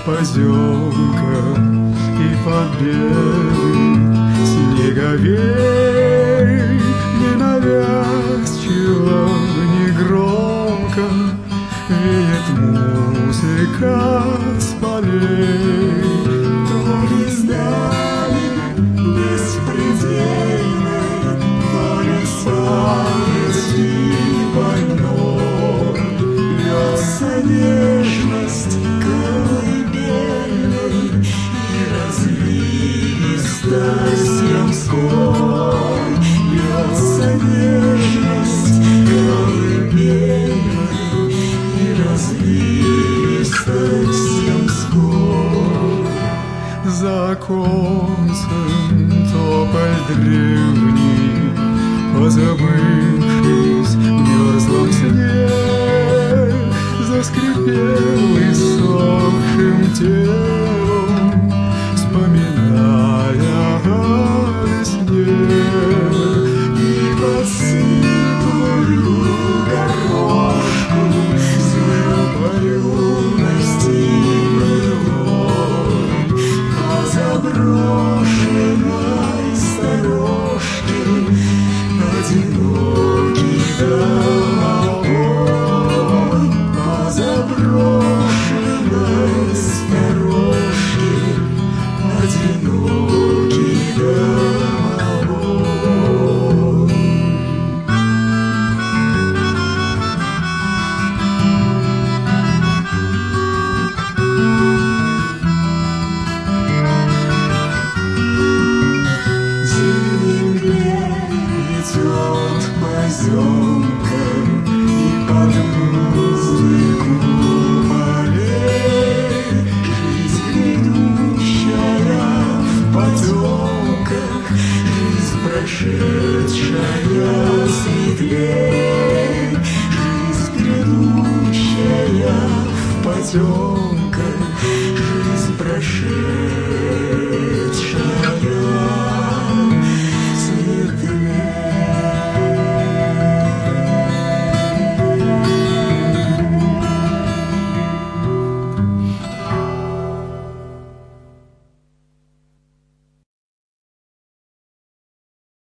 поземкам и под белый снеговей, ненавязчиво, негромко веет музыка с полей. То ли здали беспредельной, то ли слабости больной, льется нежность колыбельной и разливистость ямской, льется нежность колыбельной и разливистость ямской. За оконцем тополь древний, позабывшись в мерзлом сне, заскрипел иссохшим телом, вспоминая о весне. И подсыпаю горошку, злую по юности былой, по заброшенной сторожке одинокий домовой, по заброшенной сторожке одинокий домовой. Земле идет поземкам и под музыку полей, жизнь грядущая в потемках, жизнь прошедшая светлей, жизнь грядущая в потемках, жизнь прошедшая